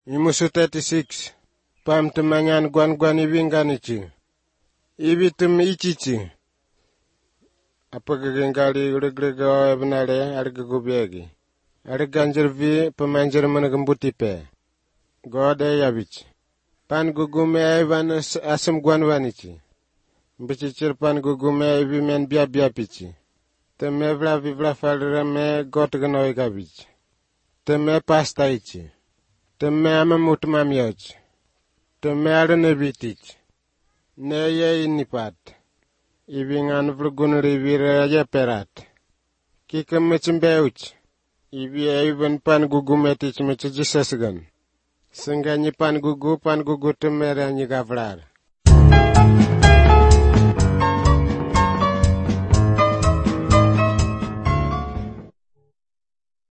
Imusu 36. Pam temangan gwan ibinganichi. Ibitum ichichi. Apagagali uregrega ebnale argagubiegi. Arganjervi pemanjer menagambutipe. Gode yabich. Pan gugume evan asam gwanwanichi. Bichichir pan gugume ibimen biabiapichi. Teme vla falrame gotganoy gabich. Teme pastaichi. Teme amamut mamioch. Teme aranebitich. Neye inipat. Ibingan vlugun rivira yeperat. Kikamechembeuch. Ibi even pan gugumetich mechajisasgan. Senganyi pan gugu temere anyi gavlar.